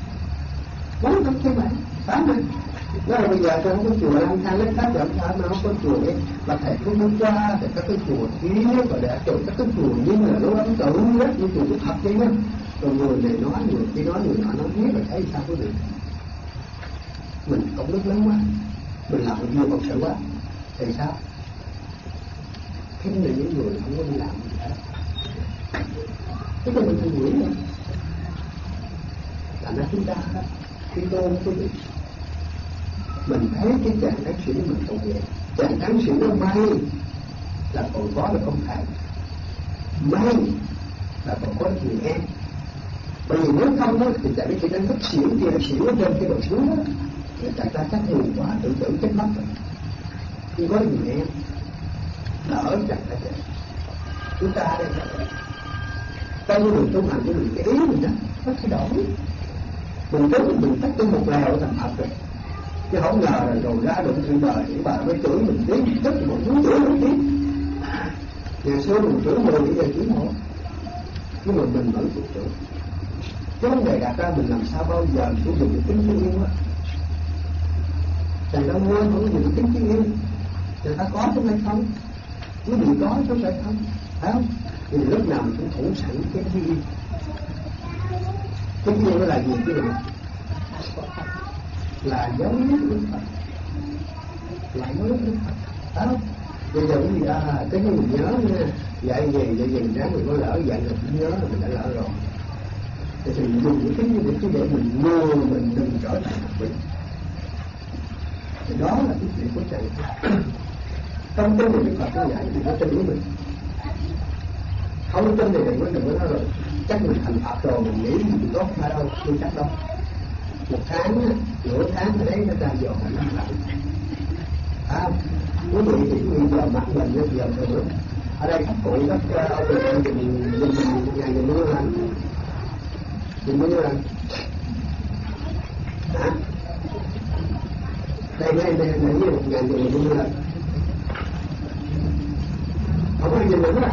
phải không? Đó là bây giờ tôi không có chùa lang thang lấy khác, làm sao mà không có chùa ấy, mà thầy không muốn qua để các cái chùa kia và để chọn các cái chùa nhưng mà lúc đó tự rất như chùa có thật đấy nhá. Rồi người này nói, người kia nói, người nọ nói biết là thấy sao có được. Mình công đức lớn quá, mình làm nhiều Phật sự quá, thì sao? Thế nên những người không có đi làm gì hết. Thế thì mình thành quỷ rồi. Thành ra chúng ta đó, khi tôn quý vị, mình thấy cái chàng tráng sĩ mình tội nghiệp, chàng tráng sĩ nó may là còn có được ông thầy, may là còn có được người em. Bởi vì nếu không đó, thì chàng tráng sĩ đang rất xỉu kia, xỉu ở trên cái độ xuống đó, thì chàng ta chắc hù quá, tự tử chết mất rồi. Khi có được người em đỡ chàng ta chết. Chúng ta đây trong cái đường tu hành của mình, cái ý mình đó nó thay đổi. Mình trước mình tách tới một lèo thành Phật rồi, chứ không ngờ rồi ra đụng trên đời những bà mới chửi mình tiếng, tức một muốn chửi mình tiếng. Ngày xưa mình chửi 10, bây giờ chửi 1, nhưng mà mình vẫn chịu chửi. Chứ vấn đề đặt ra mình làm sao bao giờ sử dụng cái tính thương yêu á. Thầy Đông Nguyên không dùng cái tính thương yêu, người ta có chứ hay không? Quý vị có chứ phải không? Phải không? Thì lúc nào mình cũng thủ sẵn cái thương yêu. Cái thương yêu nó là gì chứ được? Là giống nhất Đức Phật, là giống nhất Đức Phật, phải không? Bây giờ cái gì cái gì mình nhớ nha, dạy gì mình ráng mình có lỡ dạy rồi mình nhớ là mình đã lỡ rồi, thì mình dùng những cái như vậy chứ để mình mua mình đừng trở thành một vị. Thì đó là cái chuyện của thầy. Không tin thì Đức Phật nó dạy thì nó tin với mình, không tin thì đừng có nói rồi chắc mình thành Phật rồi mình nghĩ mình tốt hay đâu, chưa chắc đâu. Một tháng, nửa tháng ở đấy nó ra dò mình làm lại. Quý vị thì quý vị giờ mặt mình nó giờ thường. Ở đây các cụ các ông mình ngày mình mua lần, mình mua lần. Đây như một ngày mình mua lần. Không có nhìn nữa à?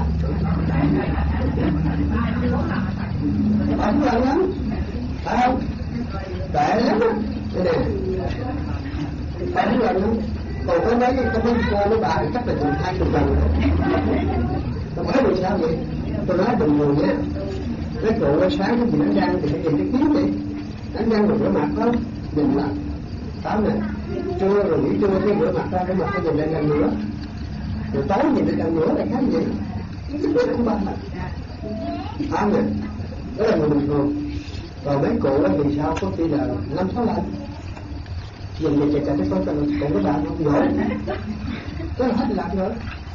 Không lần lắm, phải không? Tệ lắm á, cái này không lần lắm. Còn có mấy cô mấy bà thì chắc là chừng 20 lần rồi. Tôi nói vì sao vậy? Tôi nói bình thường nha. Cái cụ nó sáng cái gì nó răng thì phải nhìn cái kiếm đi. Đánh răng rồi rửa mặt không? Nhìn mặt. Tám này. Trưa rồi nghỉ trưa cái rửa mặt ra rửa mặt cái nhìn lên răng nữa. Rồi tối nhìn lên răng nữa là khác gì? Cái biết không bằng. Tám này. Đó là người bình thường. Còn mấy cụ thì sao có khi là 5-6 lần. Nhìn vậy chạy cái con còn có bạn không giỏi, cái là hết lạc rồi.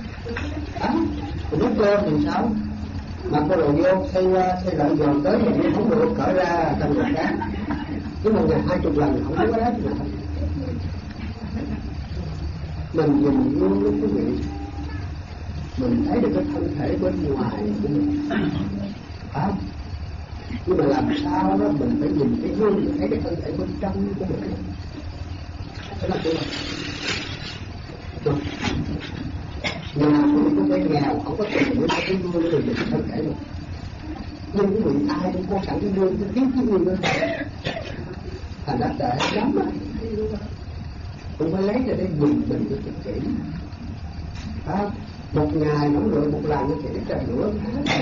Nước cơm thì sao? Mặc cái đồ vô xây lại giòn tới thì không được cởi ra thành người khác. Chứ một ngày 20 lần không có cái đó nào. Mình nhìn luôn lúc quý vị, mình thấy được cái thân thể bên ngoài của mình, phải. Nhưng mà làm sao đó mình phải nhìn cái gương, mình thấy cái thân thể bên trong của mình. Đó là cái nhà cũng có cái nghèo, không có tiền để cái gương để mình thân thể được. Nhưng quý vị ai cũng có sẵn cái gương cái kiếm cái gương đó, thành ra tệ lắm á. Cũng phải lấy ra để dùng mình cho thật kỹ. Một ngày nóng rượu một lần thì để trà nữa.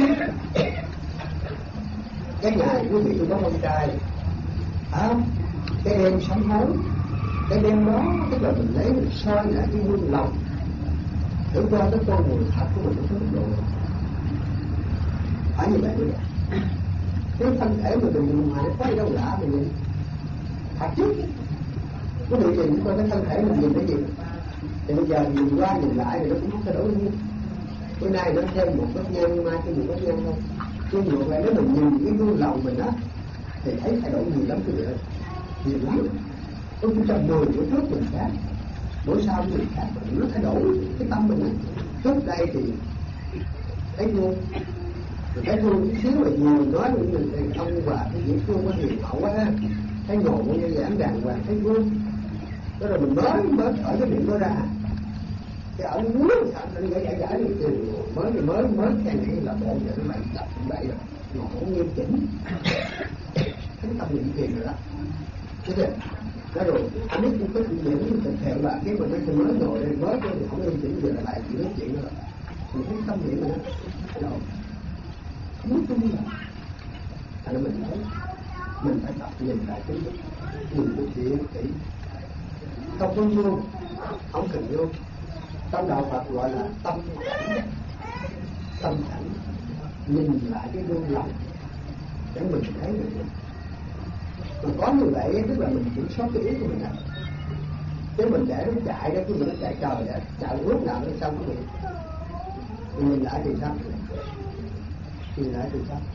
Cái ngày quý vị có con trai, cái đêm sám hối, cái đêm đó tức là mình lấy mình soi lại cái gương lòng, thử qua cái con người thật của mình nó có mức độ phải như vậy nữa. Cái thân thể mà mình dùng mà nó có gì đâu lạ mình nhìn thật chứ. Quý vị nhìn coi cái thân thể mình nhìn cái gì, thì bây giờ nhìn qua nhìn lại thì nó cũng không thay đổi gì. Bữa nay nó thêm một vết nhăn, mai thêm một vết nhăn thôi. Nhưng ngược lại nếu mình nhìn cái gương lòng mình á thì thấy thay đổi nhiều lắm quý vị ơi, nhiều lắm. Tôi cũng trong 10 bữa trước mình khác, bữa sau mình khác, nó thay đổi cái tâm mình á. Trước đây thì thấy luôn, mình thấy luôn chút xíu là nhiều nói với mình thì ông và cái diễn phương có hiền hậu quá ha, thấy ngồi như giảng đàng hoàng thấy vui. Đó rồi mình mới ở cái miệng đó ra, cái ở muốn anh giải thì mới cái này là bộ vậy nó lại tập vậy rồi ngồi không nghiêm chỉnh, thấy tâm niệm thiền rồi đó, thế rồi đó rồi anh biết cũng có những thực hiện là cái mình mới ngồi đây mới cái không nghiêm chỉnh giờ lại chỉ nói chuyện nữa, mình thấy tâm niệm mình nó không biết chung là thành ra mình thấy mình phải tập nhìn lại cái nhìn cái chuyện kỹ, không có vô không cần vô. Trong đạo Phật gọi là tâm cảnh, nhìn lại cái gương lòng để mình thấy được. Mà có như vậy tức là mình kiểm soát cái ý của mình đó. Chứ mình để nó chạy đó, cứ nó chạy trời vậy, chạy lúc nào nó xong cái gì. Mình nhìn lại thì sao? Nhìn lại thì sao?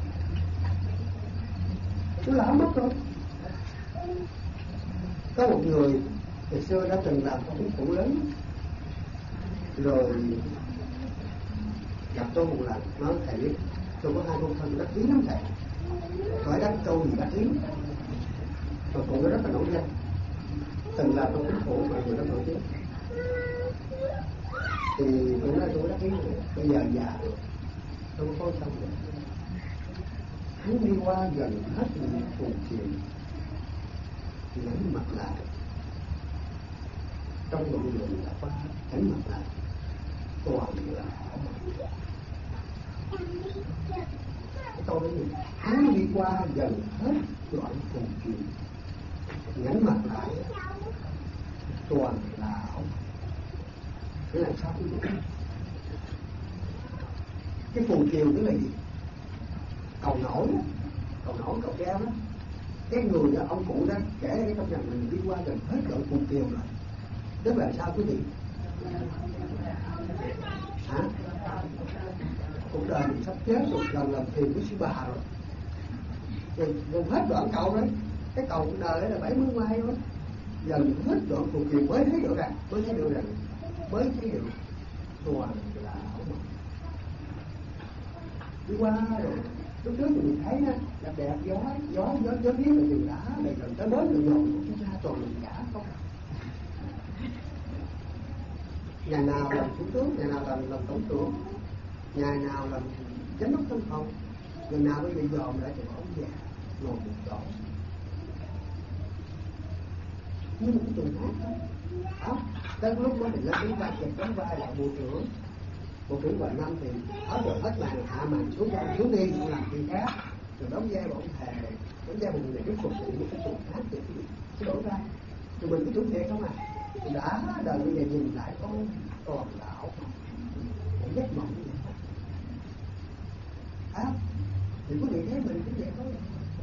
Nó lỡ mất rồi. Có một người ngày xưa đã từng làm công cụ lớn, rồi gặp tôi một lần nói thầy biết tôi có 2 con thân đắc ý lắm thầy, hỏi đắc câu gì đắc ý, và cụ nó rất là nổi danh, từng làm trong chính phủ mà người rất nổi tiếng. Thì tôi nói tôi đắc ý rồi, bây giờ già rồi tôi có xong rồi, hắn đi qua gần hết những phù triền nhắm mặt lại, trong đoạn đường đã qua nhắm mặt lại toàn là cái câu đó gì, hắn đi qua gần hết đoạn phù triền nhắm mặt lại toàn là ảo. Thế là sao quý vị? Cái phù triều tức là gì? Cầu nổi, cầu treo đó. Cái người đó, ông cụ đó kể cái trong rằng mình đi qua gần hết đoạn phù triều rồi. Tức là sao quý vị? Hả? Cuộc đời mình sắp chết rồi, lần làm thiền với sư bà rồi. Rồi gần hết đoạn cầu đấy. Cái cầu cuộc đời là 70 mai thôi. Gần hết đoạn phù triều mới thấy được rằng mới thấy được toàn là ảo mộng. Đi qua rồi lúc trước mình thấy đó, đẹp gió biết là rừng đá này gần tới bến rồi chúng ta toàn rừng đá không. Nhà nào làm thủ tướng, nhà nào làm tổng trưởng, nhà nào làm giám đốc văn phòng, người nào bây giờ dòm lại thì ông già ngồi một chỗ. Như một cái tuần hát đó. Tới lúc đó mình lên đến vai chụp đóng vai là bộ trưởng vài năm thì áo rồi hết màn hạ màn xuống đi cũng làm chuyện khác, rồi đóng vai bọn thề, đóng vai một người thuyết phục thì một cái tuần hát thì cái đổ ra, tụi mình cứ tưởng thiệt không à. Đã đời bây giờ nhìn lại con toàn đạo một giấc mộng như vậy thì có vị thấy mình cũng vậy thôi.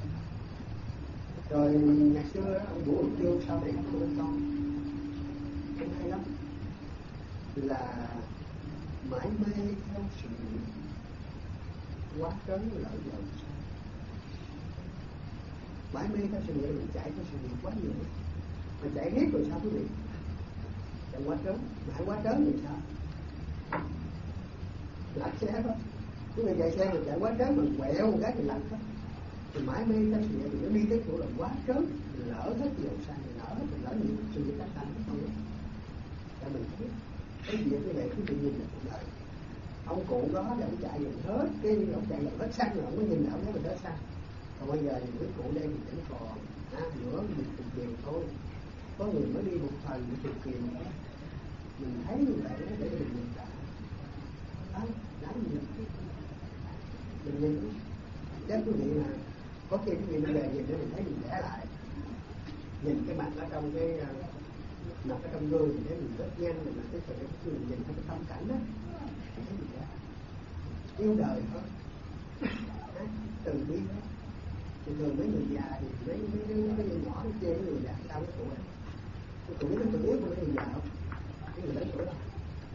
Rồi ngày xưa ông Vũ Hồng Chương sau này không có con cũng hay lắm, là mãi mê theo sự quá trớn lợi dầu, mãi mê theo sự nghiệp, mình chạy theo sự nghiệp quá nhiều, mà chạy riết rồi sao quý vị? Chạy quá trớn, mãi quá trớn thì sao? Lật xe đó, quý vị chạy xe mình chạy quá trớn mình quẹo một cái thì lật đó, thì mãi mê theo sự nghiệp nó đi tới chỗ là quá trớn, lỡ hết dầu xăng, lỡ nhiều sự nghiệp tác thành không được. Tại mình thấy cái việc như vậy quý vị nhìn là cuộc đời Ông cụ đó thì ông chạy gần hết cái ông chạy gần hết xăng rồi ông mới nhìn lại ông thấy mình hết xăng. Còn bây giờ thì quý cụ đây thì vẫn còn nữa mình thực hiện thôi. Có người mới đi một phần để thực hiện, mình thấy như vậy để mình nhìn lại đó, đáng gì mình nhìn chắc quý vị là có khi quý vị về nhìn để mình thấy mình vẽ lại, nhìn cái mặt ở trong cái mặt ở trong gương để mình rất nhanh mình cái sự mình nhìn thấy cái tâm cảnh đó thì thấy mình vẽ yêu đời thôi, từ bi thôi. Thì thường mấy người già thì mấy người nhỏ nó chơi người già sao cái tuổi cái tuổi nó tuổi của mấy người già không, cái người lớn tuổi đâu.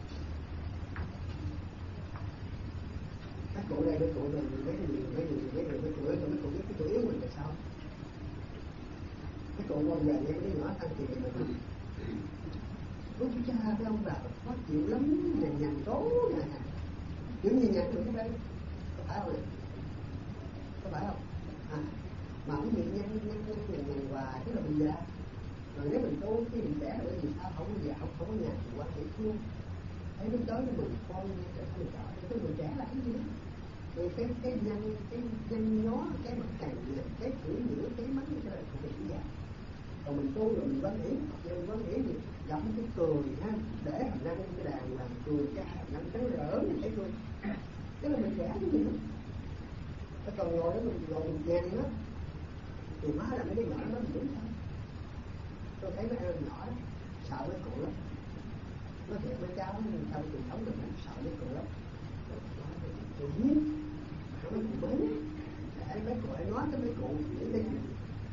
Các cụ đây mấy cụ mình mấy tuổi rồi mấy cụ biết cái tuổi yếu mình là sao. Cái cụ bao giờ nghe cái nhỏ tăng tiền mà ôi chú cha cái ông bà khó chịu lắm, nhằn tố nè, kiểu như nhằn được cái đây có phải không? Có phải không? Mà cái việc nhằn hoài tức là mình già. Rồi nếu mình tu cái mình trẻ rồi thì sao không có già không có nhằn thì quan hệ luôn. Thấy lúc đó mình con sẽ không sợ cái mình trẻ là cái gì đó. Rồi cái nhanh nhó cái mặt cày cái chữ giữa cái mắt cái là không bị già. Còn mình tu rồi mình quan nghĩ thì gặp cái cười ha, để hàm răng cái đàn làm cười cha hàm răng trắng rỡ mình thấy cười. Tức là mình trẻ cái gì đó. Còn ngồi đó mình nhàn đó thì má là mấy đứa nhỏ nó mình đúng sao. Tôi thấy mấy em nhỏ đó sợ mấy cụ lắm, nó thiệt mấy cháu trong truyền thống mình nó sợ mấy cụ lắm. Tôi biết mấy cụ mới để mấy cụ ấy nói tới mấy cụ những cái gì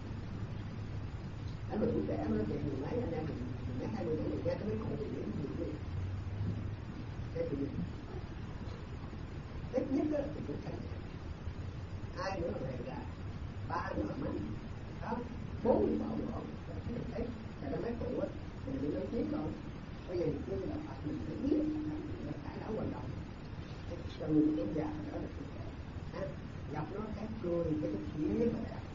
anh mà tuổi trẻ nó nói chuyện mười mấy anh em mình mấy 20 tuổi mình nghe tới mấy cụ thì nghĩ gì cái gì ít nhất đó thì cũng thành hai nữa là về gà, ba nữa là mấy đó, bốn nữa bảo rõ mình thấy là nó mấy cụ á mình đi nói tiếng rồi bây giờ mình là Phật mình phải biết là cải đảo hoạt động cho người tốt già đó là tuổi trẻ gặp nó cái cười cái nghĩa mà đẹp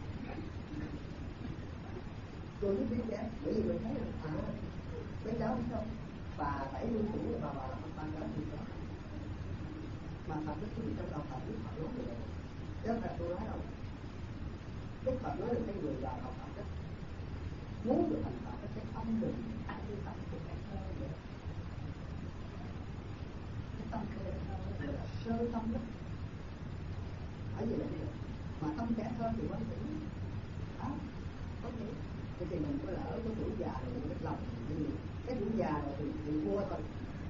tôi rất biết đẹp bởi vì mình thấy là mấy cháu không bà 70 tuổi là bà làm ba cháu thì đó mà Phật nó cũng trong đầu Phật Đức Phật nói rồi chứ là tôi nói đâu Đức Phật nói là cái người vào học Phật đó muốn được thành Phật cái tâm mình cái tâm của cái thơ vậy cái tâm của cái thơ gọi là sơ tâm đó ở như vậy mà tâm trẻ thơ thì quan trọng đó có thể thì mình có lỡ có tuổi già rồi mình biết lòng cái tuổi già rồi thì thua thôi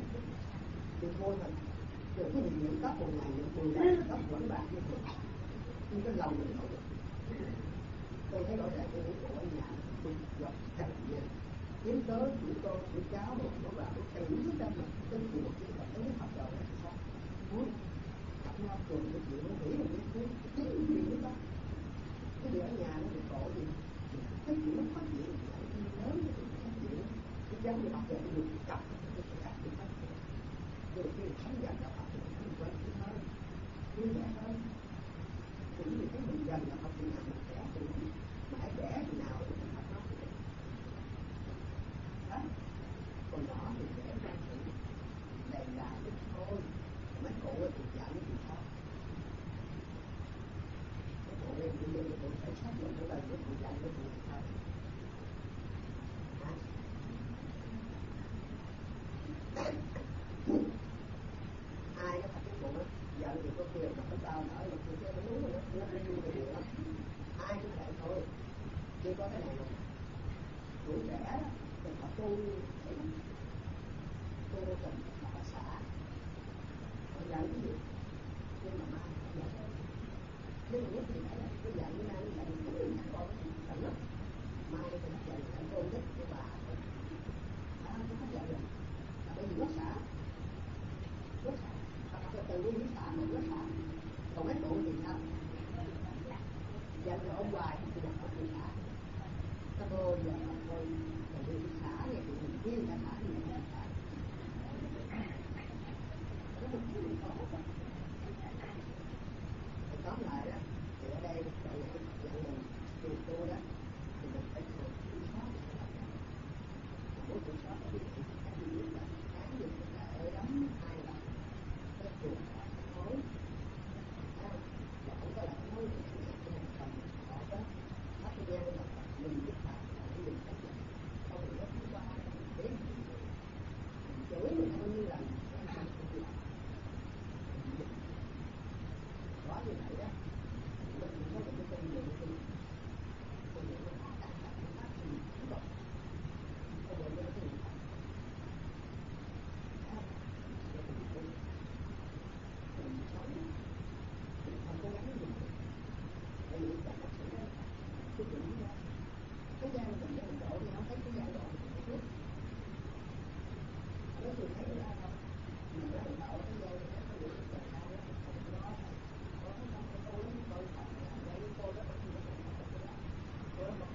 rồi cái gì những cấp một ngày những 10 ngày cấp vẫn bạc như thường nhưng cái lòng mình nổi được. Tôi thấy rõ ràng cái tuổi của ở nhà tôi gặp chồng nha kiếm tới tuổi con tuổi cháu rồi nó vào cái cây nước ra mà cái cuộc chỉ là cái Phật đầu là sao muốn gặp nhau cùng cái chuyện nó nghĩ là cái chuyện đó cái gì ở nhà nó bị khổ gì cái chuyện nó phát triển lớn cái phát triển cái giống như học về cái đường cặp cái cặp cái phát triển rồi khi sống dần là học thì mình quen cái hơn vui vẻ hơn cũng như thấy mình dần là học thì nào mình trẻ thì mà hãy trẻ thì nào thì mình học nó đó còn nhỏ thì trẻ ra thì đầy là ít thôi mấy cụ thì dạy thì sao mấy cụ em bây giờ tôi phải xác nhận cái lời của cụ dạy của cụ thì sao ai có phải cái cụ đó giận thì có khi là nó tao nở mà tôi chơi nó đúng rồi nó đi vui về điều lắm ai cũng vậy thôi chứ có cái này không tuổi trẻ thì họ tu thấy tu cần họ xả họ giận cái gì nhưng mà mai họ giận nếu mà nhất thì phải là cái giận như nào giận cũng như các con giận lắm mai thì nó giận giận cô nhất của bà thôi nó không giận được mà bởi vì nó xả cái từ cái xả mà nó xả còn mấy cụ thì sao giận rồi ông hoài thì được họ thì xả nó vô giờ mà thôi còn vì xả này thì mình kia cả xả như vậy xả nó không thấy mình có thì tóm lại đó thì ở đây gọi là cái giận mình từ tôi đó thì mình phải thường kiểm soát muốn kiểm soát cái gì là tháng được là ở đóng 2 lần cái chuột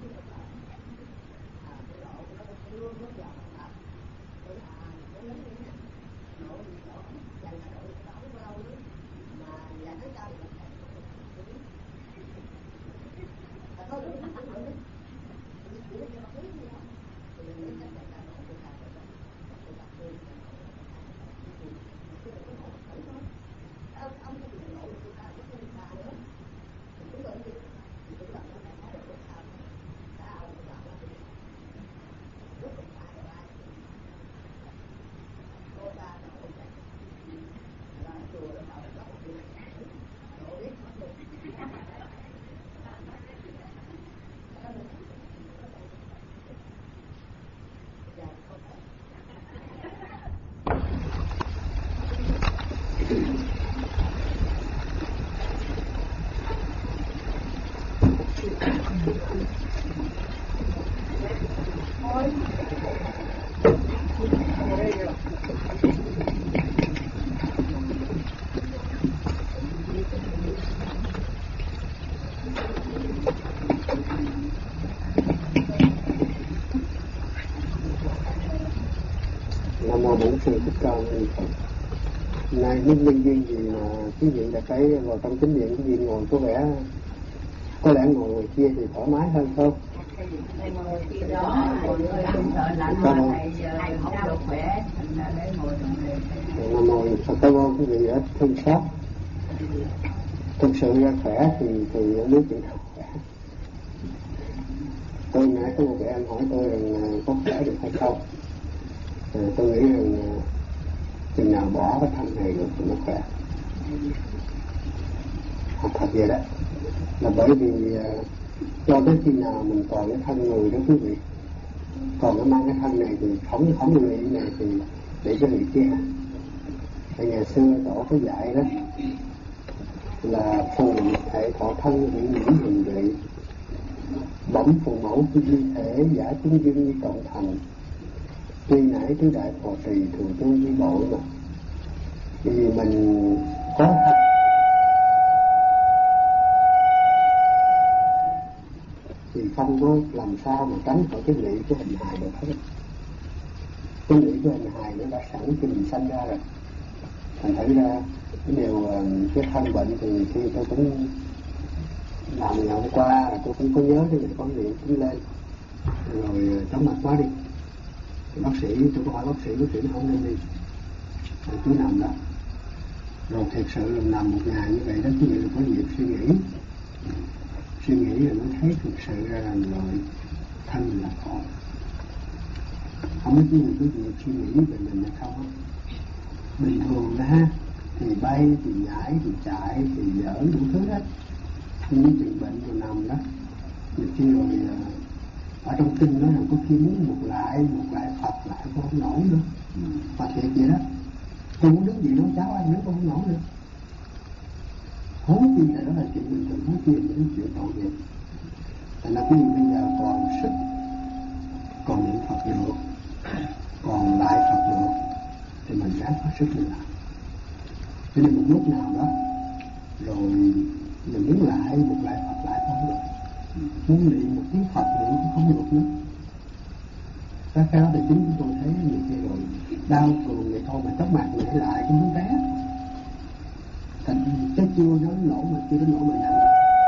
Bổn Sư Thích Ca Mâu Ni Phật. Nay những nhân duyên gì mà quý vị đã phải vào trong chính điện, quý vị ngồi có vẻ có lẽ ngồi ngoài kia thì thoải mái hơn không? Ngồi Phật Ca Mâu quý vị ở thương xót. Thực sự ra khỏe thì nếu chuyện nào khỏe. Tôi nãy có một em hỏi tôi rằng có khỏe được hay không. Tôi nghĩ rằng chừng nào bỏ cái thân này được thì nó khỏe. Thật vậy đó. Là bởi vì cho tới khi nào mình còn cái thân người đó quý vị, còn cái mang cái thân này thì không người ý này thì để cho người kia. Tại ngày xưa tổ có dạy đó là phù thể thọ thân bị nhiễm hình vị, bẩm phù mẫu khi di thể giả chúng duyên như cộng thành, tuy nãy tứ đại phò trì thường chung với bội mà. Vì mình có thân thì không có làm sao mà tránh khỏi cái lụy của hình hài được hết. Cái lụy của hình hài nó đã sẵn khi mình sanh ra rồi. Thành thử ra cái điều cái thân bệnh thì khi tôi cũng làm ngày hôm qua tôi cũng có nhớ cái này con niệm cũng lên rồi chóng mặt quá đi. Bác sĩ tôi có hỏi bác sĩ nó không nên đi, cứ nằm đó. Rồi thật sự là nằm một ngày như vậy đó, quý vị có dịp suy nghĩ rồi mới thấy thực sự ra là rồi thân mình là khổ. Không biết quý vị có dịp suy nghĩ về mình hay không á. Bình thường đó ha, thì bay thì nhảy thì chạy thì giỡn đủ thứ hết. Những chuyện bệnh rồi nằm đó, nhiều khi rồi ở trong kinh nói rằng có khi muốn một lại Phật lại con không nổi nữa. Và thiệt vậy đó, tôi muốn đứng gì nấu cháo ăn nữa con không nổi nữa. Huống chi là đó là chuyện bình thường, huống chi là những chuyện tội nghiệp. Thành ra quý vị bây giờ còn sức, còn niệm Phật được, còn lại Phật được thì mình ráng có sức mình làm. Cho nên một lúc nào đó rồi mình đứng lại một lại Phật lại không được, muốn niệm một tiếng Phật niệm cũng không được nữa. Cái đó thì chính chúng tôi thấy nhiều khi rồi đau thường vậy thôi mà chóng mặt lại lại cũng muốn té. Thành cái chưa đến lỗ mà nặng.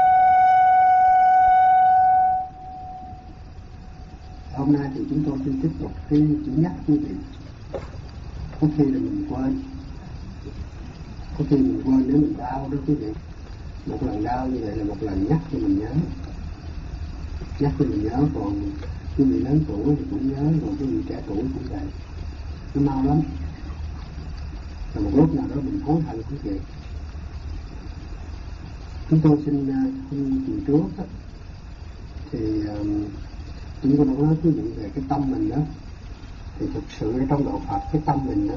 Hôm nay thì chúng tôi xin tiếp tục cái chỉ nhắc quý vị. Có khi là mình quên, nếu mình đau đó quý vị. Một lần đau như vậy là một lần nhắc cho mình nhớ. Còn quý vị lớn tuổi thì cũng nhớ, còn quý vị trẻ tuổi cũng vậy. Nó mau lắm. Và một lúc nào đó mình hối hận cũng vậy. Chúng tôi xin chuyện trước đó, thì chúng tôi đã nói quý vị về cái tâm mình đó. Thì thực sự ở trong đạo Phật cái tâm mình đó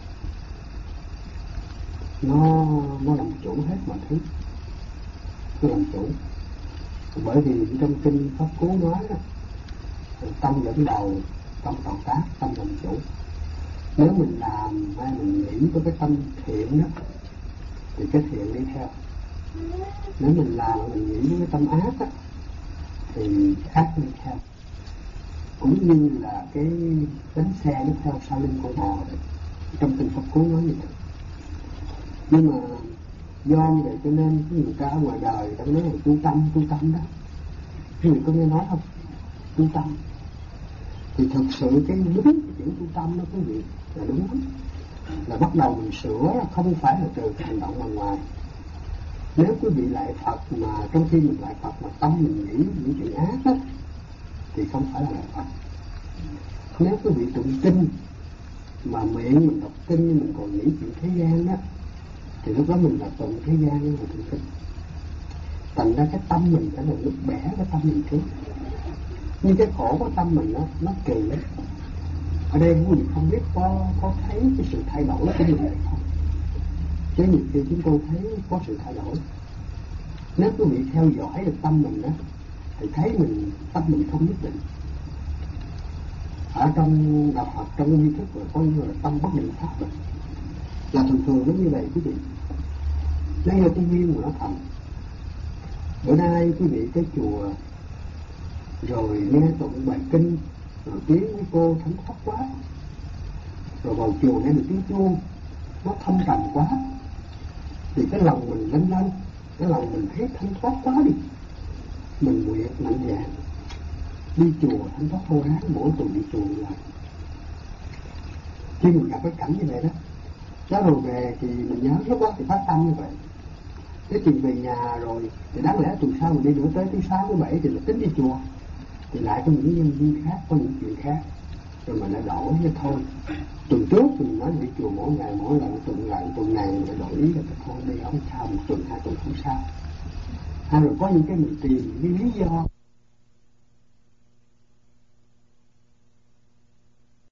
nó làm chủ hết mọi thứ. Nó làm chủ. Bởi vì trong kinh Pháp Cú nói đó, tâm dẫn đầu, tâm toàn tác, tâm làm chủ. Nếu mình làm hay mình nghĩ có cái tâm thiện đó thì cái thiện đi theo. Nếu mình làm mình nghĩ với cái tâm ác á thì khác đi theo, cũng như là cái bánh xe nó theo sau lưng con bò đấy. Trong kinh Pháp Cú nói như vậy. Nhưng mà do như vậy cho nên người ta ở ngoài đời người ta nói là tu tâm đó. Quý vị có nghe nói không? Tu tâm. Thì thực sự cái đúng cái chữ tu tâm đó quý vị là đúng lắm. Là bắt đầu mình sửa là không phải là từ cái hành động bên ngoài. Nếu quý vị lại Phật mà trong khi mình lại Phật mà tâm mình nghĩ những chuyện ác đó, thì không phải là lại Phật. Nếu quý vị tụng kinh mà miệng mình đọc kinh nhưng mình còn nghĩ chuyện thế gian đó, thì lúc đó mình là tụng thế gian nhưng mà tụng kinh. Thành ra cái tâm mình phải là lúc bẻ cái tâm mình trước. Nhưng cái khổ của tâm mình đó, nó kỳ lắm. Ở đây quý vị không biết có thấy cái sự thay đổi của mình hay không? Chứ nhiều khi chúng tôi thấy có sự thay đổi. Nếu quý vị theo dõi được tâm mình đó, thì thấy tâm mình không nhất định. Ở trong đạo Phật, trong nghi thức là có như là tâm bất định pháp rồi. Là thường nó như vậy quý vị. Đây là cái duyên của nó thành. Bữa nay quý vị tới chùa rồi nghe tụng bài kinh, rồi tiếng với cô thánh thoát quá, rồi vào chùa nghe được tiếng chuông nó thâm trầm quá, thì cái lòng mình lên, cái lòng mình thấy thanh thoát quá đi, mình nguyện mạnh dạn đi chùa thanh thoát hô hán mỗi tuần đi chùa lại. Khi mình gặp cái cảnh như vậy đó, đó rồi về thì mình nhớ lúc đó thì phát tâm như vậy. Thế thì về nhà rồi thì đáng lẽ tuần sau mình đi nữa tới thứ 6 thứ 7 thì là tính đi chùa, thì lại có những nhân viên khác, có những chuyện khác, rồi mình lại đổi chứ thôi. Tuần trước thì mình nói đi chùa mỗi ngày mỗi lần, tuần này mình lại đổi ý là thôi đi không sao, một tuần 2 tuần không sao. Hay rồi có những cái mình tìm cái lý do